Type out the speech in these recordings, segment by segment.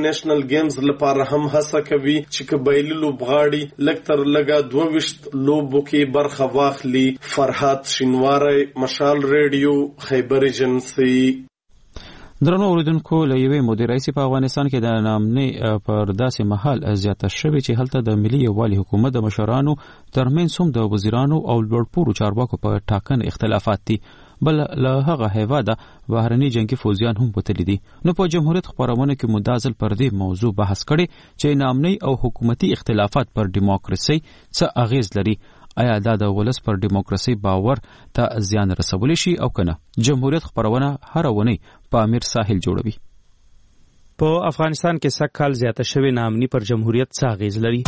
نېشنل گیمز لپاره هم هڅه کوي چې قبایلی لوبغاړي لږ تر لږه 22 لوبو کې برخه واخلي. فرحات شینواری، مشال ریډیو، خیبر ایجنسی. درنو اوریدونکو، له یوې مودې راهیسې په افغانستان کې د ناامنۍ پر داسې مهال زیاته شوې چې هلته د ملي یووالي حکومت د مشرانو ترمنځ هم د وزیرانو او لوړپوړو چارواکو په ټاکنه اختلافات دي. بل له هغه هیواده بهرني جنگي فوجیان هم وتلي دي. نو په جمهوریت خبرونه کې مدازل پر دې موضوع بحث کړي چې ناامنۍ او حکومتي اختلافات پر دیموکراسي څه اغیز لري. آیا دا د ولس پر دیموکراسي باور ته زیان رسولی شي او کنه؟ جمهوریت خبرونه هر ونی په امیر ساحل جوړوي. په افغانستان کې سږ کال زیاته شوې ناامني پر جمهوریت څه اغیز لري؟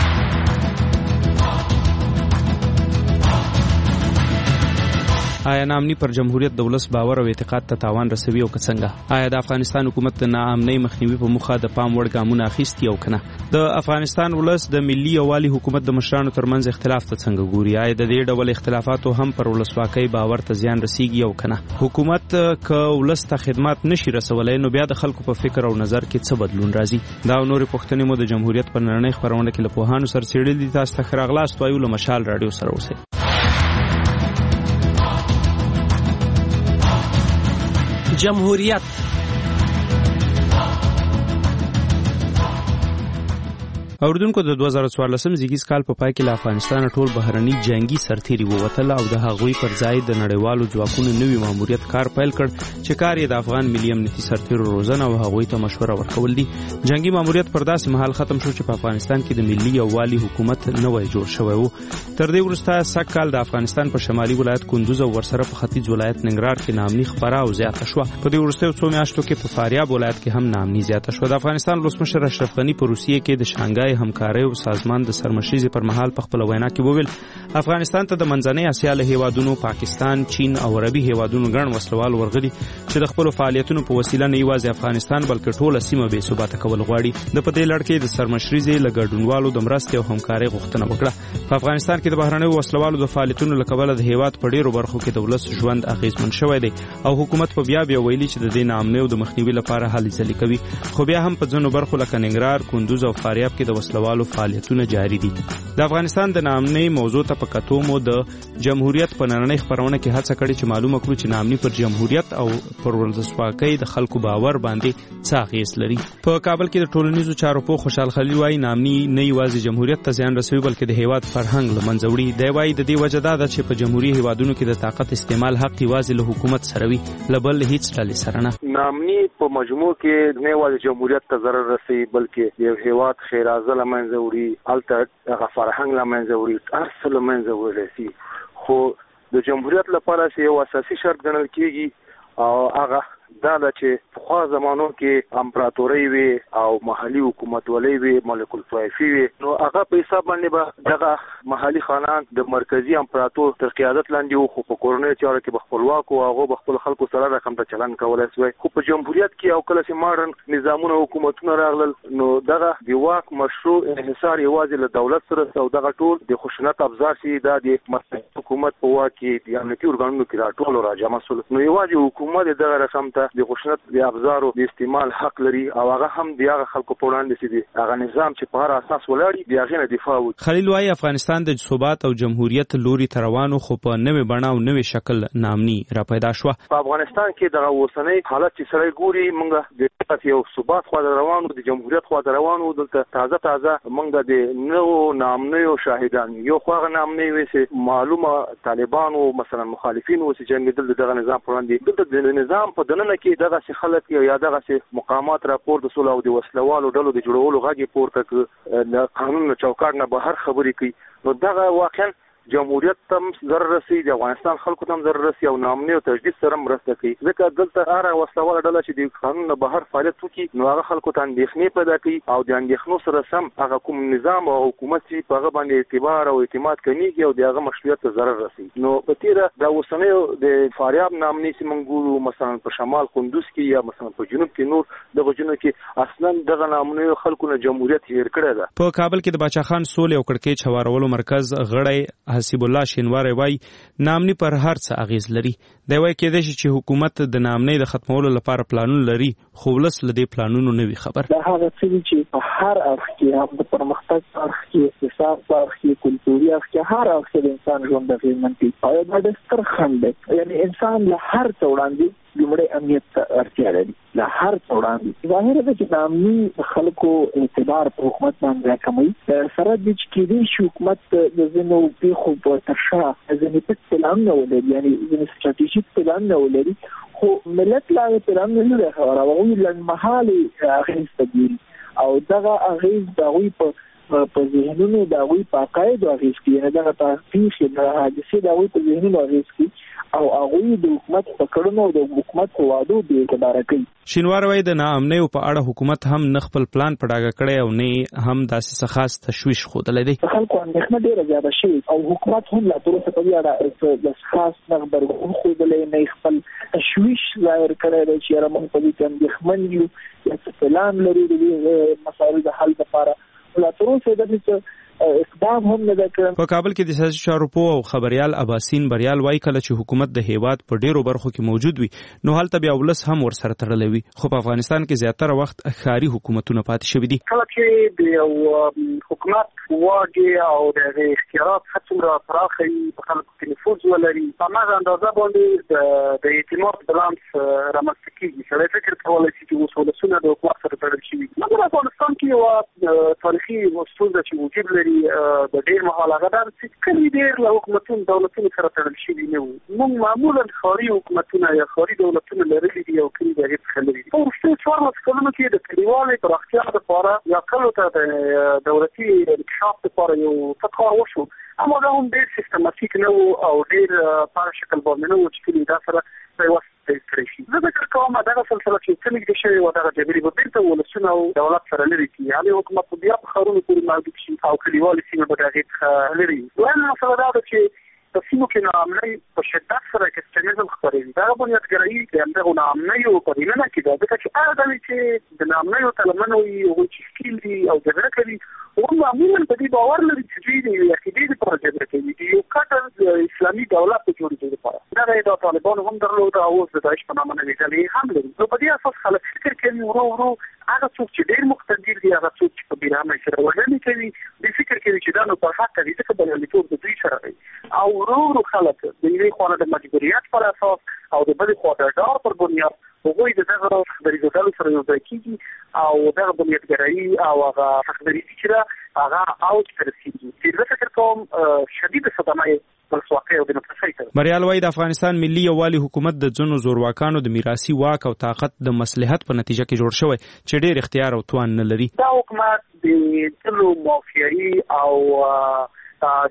آیا ناامني پر جمهوریت د ولس باور او اعتقاد ته تاوان رسوي او که څنګه؟ آیا د افغانستان حکومت د ناامنۍ مخنیوي په موخه د پام وړ ګامونه اخیستي او کنه؟ د افغانستان ولس د ملي یووالي حکومت د مشرانو ترمنځ اختلاف ته څنګه ګوري؟ آیا د دې ډول اختلافاتو هم پر ولسواکۍ باور ته زیان رسیږي او کنه؟ حکومت که ولس ته خدمات نشي رسولای نو بیا د خلکو په فکر او نظر کې څه بدلون راځي؟ دا نور پوښتنې مو د جمهوریت په نړۍ خبرونه کې له پوهانو سره څېړلې دي. تاسو ته ښه راغلاست وایو له مشال راډیو سره اوسئ. جمهوریت اوردونکو، د 2014 زیږیز کال په پای کې له افغانستان ټول بهرني جنگي سرتیري ووتل او د هغوی پر ځای د نړیوالو ځواکونو نوي ماموریت کار پیل کړ چې کار یې د افغان ملي امنیتي سرتیرو روزنه او هغوی ته مشوره ورکول دي. جنگي ماموریت پر داسې مهال ختم شو چې په افغانستان کې د ملي یووالي حکومت نوی جوړ شوی و. تر دې وروسته سږ کال د افغانستان په شمالي ولایت کندوز او ورسره په ختیځ ولایت ننګرهار کې ناامني خپره او زیاته شوه. په دې وروستیو څو میاشتو کې په فاریاب ولایت کې هم ناامني زیاته شوه. د افغانستان ولسمشر اشرف غني په روسیې کې د شانګهای همکارۍ او سازمان د سرمشریزي پر مهال په خپل وینا کې وویل افغانستان ته د منځنۍ اسیا له هیوادونو پاکستان، چین او عربي هیوادونو ګڼ وسلوال ورغلي چې د خپل فعالیتونو په وسیله نه یوازې افغانستان بلکې ټوله سیمه بې ثباته کول غواړي. د په دې لړ کې د سرمشریزي له ګډونوالو د مرستې او همکارۍ غوښتنه وکړه. په افغانستان کې د بهرنیو وسلوالو د فعالیتونو له کبله د هیواد په ډیرو برخو کې د ولس ژوند اغیزمن شوی دی او حکومت په بیا ویلي چې د دې ناامنۍ د مخنیوي لپاره هلې ځلې کوي. خو بیا هم په ځینو برخو لکه ننګرهار، کندوز او فاریاب کې د وسلوالو فعالیتونه جاری دي. د افغانستان د ناامنۍ موضوع ته په کتو مو د جمهوریت په نړۍ خبرونه کې هڅه کړې چې معلومه کړو چې ناامني پر جمهوریت او پر ولسواکۍ د خلکو باور باندې څه اغیز لري. په کابل کې د ټولنیزو چارو پوه خوشحال خلیل وایي ناامني نه یوازې جمهوریت ته زیان رسوي بلکې د هیواد فرهنګ له منځه وړي. دی وایي د دې وجه دا ده چې په جمهوري هیوادونو کې د طاقت استعمال حق یوازې له حکومت سره وي، له بل هیڅ ډلې سره نه. ناامني په مجموع کې نه یوازې جمهوریت ته ضرر رسوي بلکې یو هیواد ښېرازه له منځه وړي، هلته هغه فرهنګ له منځه وړي، هر څه له منځه وړي. خو د جمهوریت لپاره چې یو اساسي شرط ګڼل کېږي او هغه دا ده چې پخوا زمانو کې امپراتورۍ وي او محلي حکومتولۍ وي، ملک الطوایفي وي، نو هغه په حساب باندې به دغه محلي خانان د مرکزي امپراتور تر قیادت لاندې وو، خو په کورنیو چارو کې به خپلواک وو، هغه به خپل خلکو سره رقم ته چلند کولی شوی. خو په جمهوریت کې او کله چې ماډرن نظامونه حکومتونه راغلل نو دغه د واک مشروع انحصار یوازې له دولت سره او دغه ټول د خشونت ابزار چې دا د حکومت په واک کې د امنیتي ارګانونو کې را ټول راجمع شول. نو یوازې حکومت دغه رقم ته د خشونت د ابزارو د استعمال حق لري او هغه هم د هغه خلکو په وړاندې چې هغه نظام چې په هر اساس ولاړ دی هغه نه دفاع وکړي. خلیل وايي افغانستان د ثبات او جمهوریت لوري ته روانو خو په نوې بڼه او نوې شکل ناامني را پیدا شوه. په افغانستان کې دغه اوسنۍ حالت چې سره ګوري موږ د یو ثبات خو روانو، د جمهوریت خو روانو، دلته تازه موږ د نو ناامنیو شاهدان یو خو هغه ناامنۍ وې معلومه طالبانو مثلا مخالفین و چې جنګیدل دغه نظام پر وړاندې، دلته د نظام په دننه کې دغه خلک یا دغه مقامات راپور د سولې او د وسلوالو ډلو د جوړولو غږی پورته ک د قانون چوکاټ نه بهر خبرې کوي. نو دغه واقعا جمهوریت تم ضرر رسي، د افغانستان خلکو تم ضرر رسي او ناامنۍ او تجدید سره مرسته کوي. ځکه دلته هر وسلواله ډله چې د قانون نه بهر فعالیت وکړي نو هغه خلکو ته اندېښنې پیدا کوي او د اندېښنو سره سم هغه کوم نظام او حکومت چې په هغه باندې اعتبار او اعتماد کمیږي او د هغه مشروعیت ته ضرر رسي. نو په تیره د اوسنیو د فاریاب ناامنۍ چې موږ ګورو مثلا په شمال کندوز کې یا مثلا په جنوب کې نور دغه جنوب کې اصلا دغه ناامنۍ خلکو نه جمهوریت هیر کړی ده. په کابل کې د باچا خان سولې او کړکېچ هوارولو مرکز غړی حسیب الله شینواری وایي ناامني پر هر څه اغیز لري. دی وایي کېدای شي چې حکومت د ناامنۍ د ختمولو لپاره پلانونه لري خو ولس له دې پلانونو نه وي خبر. دا هغه څه چې په هر اړخ کې هم د پرمختګ په اړخ کې اقتصاد په اړخ کې کلتوري اړخ کې هر اړخ کې د انسان ژوند اغېزمن کوي او دا د ستر خنډ دی. یعنی انسان له هر څه وړاندې لومړی امنیت ته اړتیا لري. له هر څه وړاندې ظاهره ده چې ناامني خلکو اعتبار په حکومت باندې راکموي. سره د چې کېدای شي حکومت د ځینو پیښو په ترشا ځینې پټ پلانونه ولري، یعنی ځینې ستراتیژیک پلانونه ولري، خو ملت لا پلانونه نه لري او هغوی لنډمهالې اغېز ته ګوري او دغه اغېز د هغوی په ذهنونو د هغوی په عقایدو اغېز کوي. یعنې دغه پیښې د حادثې د هغوی په ذهنونو اغېز کوي او هغوی د حکومت په کړنو او د حکومت په وعدو بې اعتباره کوي. شینواری وایي د ناامنیو په اړه حکومت هم نه خپل پلان په ډاګه کړی او نه هم داسې څه خاص تشویش ښودلی دی. د خلکو اندېښنه ډېره زیاته شوې او حکومت هم لا تراوسه په دې اړه د خاص نه غبرګون ښودلی نه خپل تشویش ظاهر کړی دی چې یاره موږ په دې کې اندېښمن یو یا څه پلان لرو د دې مسایلو د حل لپاره. لا تراوسه داسې اقدام هم نه کړی. په کابل کې د سیاسي چارو پوه او خبريال اباسین بریال وایي کله چې حکومت د هیواد په ډیرو برخو کې موجود وي نو هلته بیا ولس هم ورسره تړلی وي، خو په افغانستان کې زیاتره وخت ښاري حکومتونه پاتې شوي دي. کله چې د یو حکومت واګي او د اختیارات څومره پراخه وي په خلکو کې نفوذ ولري په هغه اندازه باندې د اعتماد بالانس رامنځته کېږي. سړی فکر کولی شي چې اوس ولسونه د حکومت سره تړل شوي. مګر افغانستان کې یوه تاریخي ستونزه چې وجود لري د ډېر مهال هغه دا چې کلي ډېر له حکومتونو دولتونو سره تړل شوي نه وو. موږ معمولا ښاري حکومتونه یا ښاري دولتونه لرلي دي او کلي د هغې څخه لري. په وروستیو 14 کلونو کې د کلیوالۍ پراختیا دپاره یا کلو ته د دولتي انکشاف دپاره یو څه کار وشو، اما دا هم ډېر سیستماتیک نه و او ډېر په شکل باندې نه و چې کلي دا سره پیوست کړی شي. زه فکر کوم دغه سلسله چې څه نږدې شوې وه دغه جګړې به بېرته ولسونه او دولت سره لرې کړي، یعنې حکومت به بیا په ښارونو پورې محدود شي او کلیوالې سیمې به د هغې څخه لرې وي. دویمه مسله دا ده چې په سیمو کې ناامنۍ په شدت سره اکسټریمزم خپروي. دغه بنیادګرایي د همدغو ناامنیو په دننه کې ده، ځکه چې هغه ډلې چې د ناامنیو طلبمن وي هغوی چې ښکیل دي او جګړه کوي هغوی معمولا په دې باور لري چې دوی د یوې عقیدې دپاره جګړه کوي، د یو قطر اسلامي دولت د جوړېدو دپاره. دغه یې د طالبانو هم درلوده او اوس د داعش په نامه نوې ډلې هم لري. نو په دې اساس خلک فکر کوي ورو ورو هغه څوک چې ډېر مقتدر دي، هغه څوک چې په بېرحمۍ سره وژنې کوي، دوی فکر کوي چې دا نو پر حق کوي ځکه بریالیتوب د دوی سره دی. او ورو ورو خلک د یوې خوا نه د مجبوریت پر اساس او د بلې خوا د ډار پر بنیاد هغوی د دغه خبرېدو ډلو سره یو ځای کېږي او دغه بنیادګرایي او هغه خبرېدي چې ده هغه اوج ته رسېږي چې زه فکر کوم شدیده صدمه یې ولسواکۍ او ډیموکراسۍ ته. بریال وایي د افغانستان ملي یووالي حکومت د ځینو زورواکانو د میراثي واک او طاقت د مصلحت په نتیجه کې جوړ شوی چې ډېر اختیار او توان نه لري. دا حکومت د ټولو مافیایي او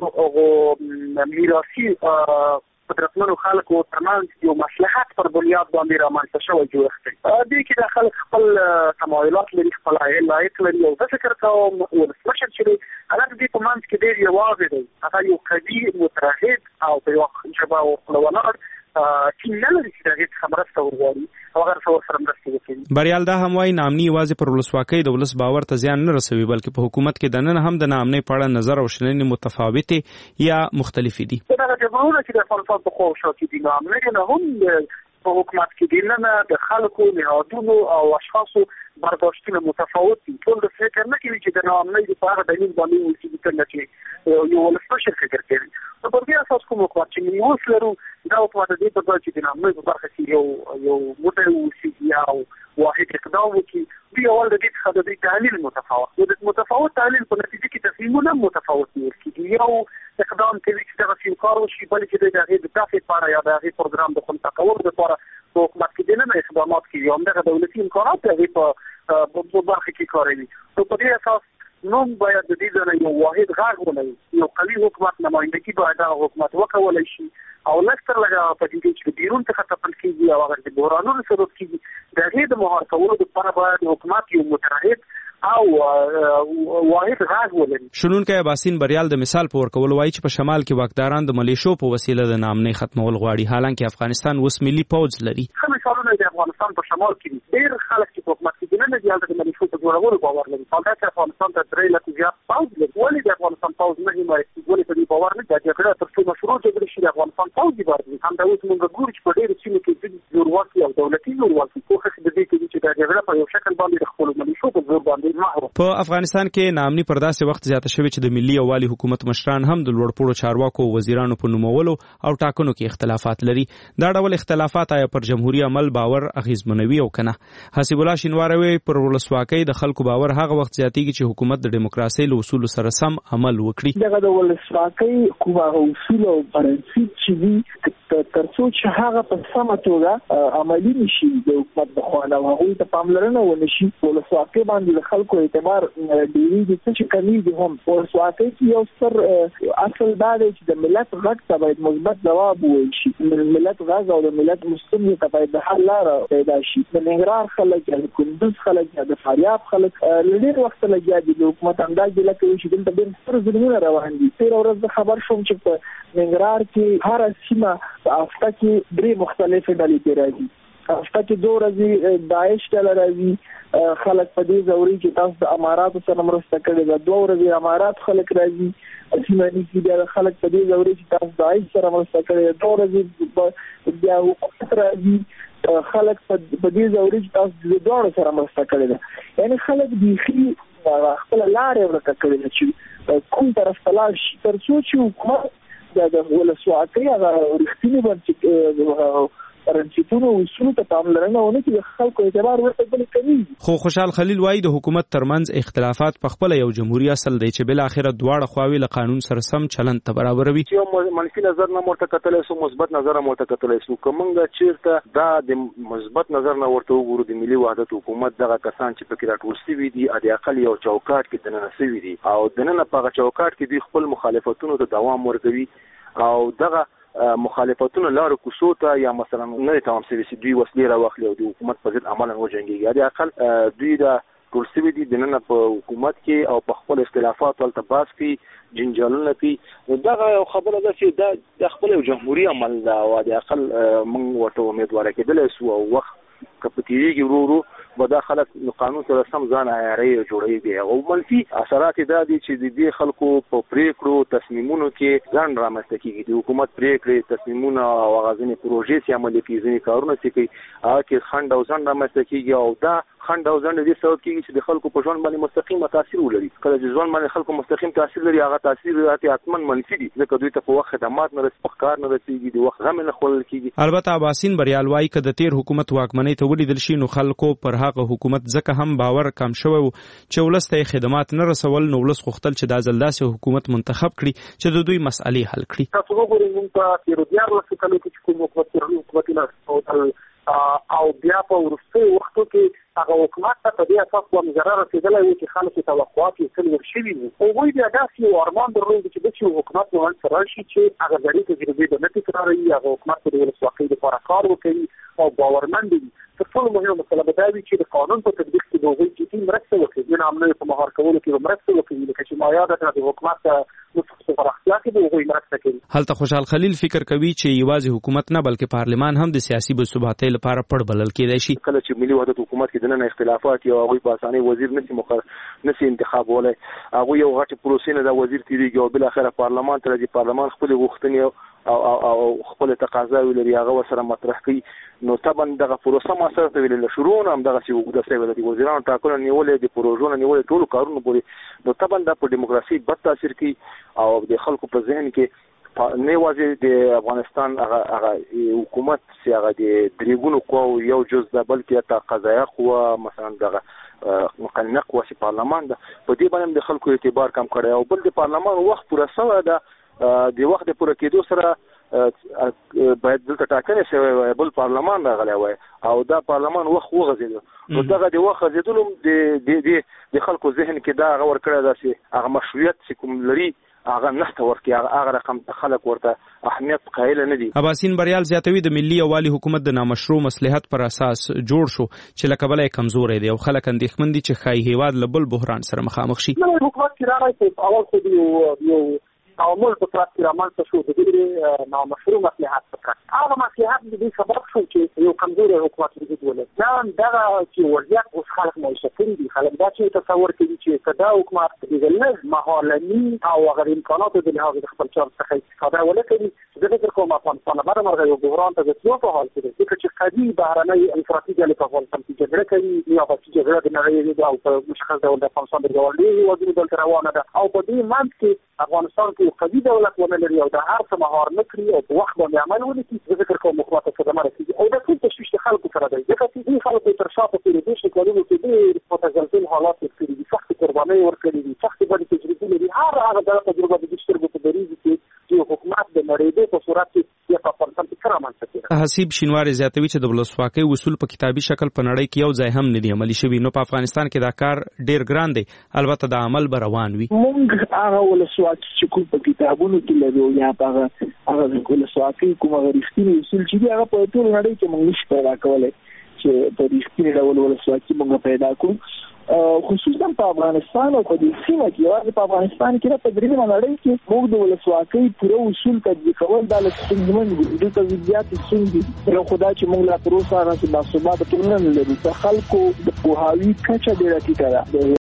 ځینو میراثي قدرتمنو خلکو ترمنځ یو مصلحت پر بنیاد باندې رامنځته شوی جوړښت دی. دې کې د خلک خپل تمایلات لري، خپل لایق لري او زه فکر کوم ولسمشر چې دی هغه د دې په منځ کې ډېر یوازې دی. هغه یو قوي متحد او په یوه ژبه ولاړ ټیم نه لري چې د هغې څخه مرسته وغواړي او هغه ورسره مرستې وکړي. بریال دا هم وایي ناامني یوازې پر ولسواکۍ د ولس باور ته زیان نه رسوي بلکې په حکومت کې دننه هم د ناامنۍ په اړه نظر او شننې متفاوتې یا مختلفې دي. دغه جبهونه چې د افغانستان په خوا او شا کې دي ناامنۍ نه هم په حکومت کې دننه د خلکو نهادونو او اشخاصو برداشتونه متفاوت دي. ټول د فکر نه کوي چې د ناامنۍ په هغه دلیل باندې وایي څنګه چې یو ولسمشر فکر کوي. نو په دې اساس کوم حکومت چې موږ اوس لرو دا حکومت د دې په ځای چې د ناامنۍ په برخه کې یو موټی واوسي او واحد اقدام وکړي، دوی اول د دې څخه د دوی تحلیل متفاوت و. د متفاوت تحلیل په نتیجه کې تصمیمونه هم متفاوت نیول کېږي. یو اقدام کوي چې دغه سیم کار وشي، بلې چې د هغې د دفع لپاره یا د هغې پروګرام د خوندي کولو لپاره په حکومت کې دننه اقدامات کوي، همدغه دولتي امکانات د هغې په برخه کې کاروي. نو په دې اساس موږ باید د دې ځای یو واحد غږ ولرو، یو قوي حکومت نمایندګي باید دغه حکومت وکولی شي او لږ لږه په دې چې بیرون څخه تپل کېږي او هغه د بحرانونو سبب کېږي. د هغې د مهار کولو لپاره باید حکومت یو متحد او واحد غږ ولري. شنونکی اباسین بریال د مثال په ورکولو وایي چې په شمال کې واکداران د ملیشو په وسیله د ناامنۍ ختمول غواړي، حالانکه افغانستان اوس ملي پوځ لري. ښه مثالونه د افغانستان په شمال کې ډېر خلک چې په حکومت کې نه دي هلته د ملیشو په جوړولو باور لري. هغه چې افغانستان ته 3 لک زیات پوځ لري، ولې د افغانستان پوځ نه حمایت کوي؟ ولې په دې باور نه دی چې تر څو مشروع جګړه شي د افغانستان پوځ دی باندې هم دا اوس موږ ګورو چې په ډېر سیمو کې د جوړواکي او دولتي جوړواکي کوښښ د دې کوي چې د جګړه په یو شکل باندې خپل ملیشو په زور باندې مهر. په افغانستان کې ناامني پر داسې وخت زیاته شوې چې د ملي یووالي حکومت مشران هم د لوړپوړو چارواکو وزیرانو په نومولو او ټاکنو کې اختلافات لري. دا ډول اختلافات آیا پر جمهوریت عمل باور اغیزمنوي او کنه؟ حسیب الله شینواری پر ولسواکۍ د خلکو باور هغه وخت زیاتېږي چې حکومت د دیموکراسي له اصولو سره سم عمل وکړي. دغه د ولسواکۍ کومه اصول او پرنسپ چې دي تر څو چې هغه په سمه توګه عملي نشي د حکومت د خوا نه هغوی ته پاملرنه ونشي، ولسواکۍ باندې د خلکو اعتبار ډېرېږي. څه چې کمیږي هم ولسواکۍ کې یو ستر اصل دا دی چې د ملت غږ ته باید مثبت ځواب وویل شي. د ملت غږ او د ملت ستونزې ته باید د حل لاره پیدا شي. د ننګرهار خلک یا د کندوز خلک یا د فاریاب خلک له ډېر وخته لګیا دي د حکومت اندازې لکه چې دلته ډېر ستر ظلمونه روان دي. تېره ورځ زه خبر شوم چې په ننګرهار کې هره سیمه په هفته کې 3 مختلفې ډلې پرې راځي. هفته کې 2 ورځې داعش ډله راځي، خلک په دې ځوري چې تاسو د اماراتو سره مرسته کړې ده. 2 ورځې امارات خلک راځي، سیماني کې بیا خلک په دې ځوري چې تاسو داعش سره مرسته کړې ده. 2 ورځې بیا حکومت راځي، خلک په دې ځوري چې تاسو د دوه سره مرسته کړې ده. یعنی خلک بيخي خپل لارې ورکه کړې ده چې کوم طرف ته لاړ شي تر څو چې حکومت د ولسواکۍ هغه رښتینی بنسټ پرنسپونو او اصولو ته پاملرنه ونه کړي، د خلکو اعتبار ورته بل کوي. خو خوشحال خلیل وایي د حکومت ترمنځ اختلافات په خپل یو جمهوریت اصل دی چې بل اخر دواړه خواوې له قانون سره سم چلند ته برابروي. یو منفي نظر نه مرته کتلای سو، مثبت نظر مرته کتلای سو. کومنګ چیرته دا د مثبت نظر نه ورته وګورو د ملي وحدت حکومت دغه کسان چې پکې راټول شوي دي د اقل یو چوکاټ کې دننه شوي دي او دننه په چوکاټ کې دوی خپل مخالفتونو ته دوام ورکوي او دغه مخالفتونو لارو کوڅو ته یا مثلا نه تمام شوي چې دوی وسلې راوخلي او د حکومت په ضد عملاً وجنګېږي. د اقل دوی د ټول شوي دي دننه په حکومت کې او په خپل اختلافات ولته باس کې جنجالونه کې. دغه یو خبره ده چې د خپل جمهوریت عمل دا او د اقل موږ ورته امیدوار کېدل سو او وخت کپتیږي ورو به دا خلک قانون سره سم ځان عیاري جوړوي. او منفي اثرات دا دي چې د دې خلکو په پریکړو تصمیمونو کې ځان رامنځته کیږي. د حکومت پریکړې تصمیمونه او غازنې پروژې چې عملي کیږي کارونه چې کوي هغه کې خنډ او ځان رامنځته کیږي او دا خنډ او ځنډ دې سبب کیږي چې د خلکو په ژوند باندې مستقیم تاثیر ولري. کله چې ژوند باندې خلکو مستقیم تاثیر لري هغه تاثیر راته حتما منفي دي ځکه دوی ته په وخت خدمات نه رسېږي، کار نه رسېږي، د وخت غم نه خولل کیږي. البته عباسین بریال وایي که د تیر حکومت واکمنۍ ته ولیدل شي نو خلکو پر هغه حکومت ځکه هم باور کم شوی چې ولسته خدمات نه رسول نو ولس غوښتل چې د ځلداسې حکومت منتخب کړي چې د دوی مسئلې حل کړي. تاسو وګورئ موږ په تیر ورځو کې کوم حکومت او بیا په ورستي وختو کې هغه حکومت ته په دې اساس کوم ضرر رسیدلی و چې خلکو توقعات یې څلور شوي وو. هغوی بیا داسې یو ارمان درلود چې داسې حکومت به ورسره راشي چې هغه زړې تجربې به نه تکراروي، هغه حکومت به د ولسواکۍ لپاره کار وکوي او باورمند وي. تر ټولو مهمه مسله به دا وي چې د قانون په تطبیق کې د هغوی جدي مرسته وکړي، د نامنیو په مهار کولو کې به مرسته وکړي لکه چې ما یاده کړه د حکومت نسخ پراختیا کې به هغوی مرسته کوي. هلته خوشحال خلیل فکر کوي چې یوازې حکومت نه بلکې پارلمان هم د سیاسي بثباتۍ لپاره پړ بلل کېدای شي. کله چې ملي وحدت حکومت کې دننه اختلافات یا هغوی په اسانۍ وزیر نشي انتخابولی، هغوی یو غټې پروسې نه دا وزیر تیریږي او بالاخره پارلمان ته راځي، پارلمان خپلې غوښتنې او خپل تقاضاوي لري هغه ورسره مطرح کوي. نو طبعا دغه پروسه ما سره ویل له شروع نه هم دغه سی وګړه سوي د وزیرانو ټاکلو نیولې د پروژو نیولې ټولو کارونو پورې. نو طبعا د په دیموکراسي بد تاثیر کوي او د خلکو په ذهن کې نه واځي د افغانستان هغه حکومت چې هغه د دریګونو قواو یو جز ده بلکې تا قضایه قوا مثلا دغه مقننه قوا چې پارلمان ده په دې باندې د خلکو اعتبار کم کړی او بل د پارلمان وخت پوره سوی ده. د وخت د پوره کېدو سره باید دلته ټاکنې شوی وای، بل پارلمان راغلی وای او دا پارلمان وخت وغځېدو. نو دغه د وخت غځېدلو د خلکو ذهن کې دا هغه ورکړی ده چې هغه مشروعیت چې کوم لري هغه نشته ورکړي، هغه رقم خلک ورته اهمیت قایل نه دي. عباسین بریال زیاتوي د ملي یووالي حکومت د نامشروع مصلحت پر اساس جوړ شو چې له کبله کمزورې دی او خلک اندېښمن دي چې ښایي هیواد له بل بحران سره مخامخ شي. حکومت چې راغی په اول خو یو تعامل په صورت کې رامنځته شو د ډېرې نامشروع مصلحت څخه هغه مصلحت د دې سبب شو چې یو کمزوري حکومت وجود ولري دا چې وضعیت اوس خلک معیشت کړي دي خلک دا چې تصور کوي چې کدا حکومت د لږ مهالني او هغه امکاناتو د لحاظ د خپل چارو څخه استفاده ولکړي د فکر کوم افغانستان باندې یو بحران ته د تلو په حال کې دی چې قوي بهرنۍ انفرادي ډلې په افغانستان کې جګړه کوي یا په جګړه د نړۍ او په مشخص ډول د افغانستان د ګاونډي هیوادونو دلته روانه ده او په دې منځ کې افغانستان کې قوي دولت ونه لري او د هر څه مهار نه کړی او په وخت باندې عمل ونکړي د فکر کوم حکومت څخه د مرسته او د ټول تشویش خلکو سره دی ځکه چې دې خلکو تر شا په تېرېدو شي کولو کې ډېر متزلزل حالات کړي دي سخت قربانۍ ورکړي دي سخت باندې تجربه لري هر هغه د تجربه د سترګو په دریږي چې حکومت د نړۍ په صورت کې په افغانستان کې سره منځته حسیب شینواری زیاتوي چې د ولسواکۍ اصول په کتابي شکل په نړۍ کې یو ځای هم نه دي عملي شوي نو په افغانستان کې دا کار ډیر ګران دی البته د عمل به روان وي موږ هغه ولسواکي چې کوم په کتابونو کې لرو یا هغه ولسواکي کوم غریښتي اصول چې هغه په ټول نړۍ کې موږ نشو پیدا کولای چې په رښتینی ډول ولسواکي موږ پیدا کړو خصوصا په افغانستان او په دې سیمه کې یوازې په افغانستان کې په دریمه نړۍ کې موږ د ولسواکۍ پوره اصول تطبیق کول د ستونزمن دي د تولیدات ستونزې یو خدای چې موږ لا تر اوسه هغه د ثبات ټولنه لرو د خلکو د پوهاوي کچه ډیره ټیټه ده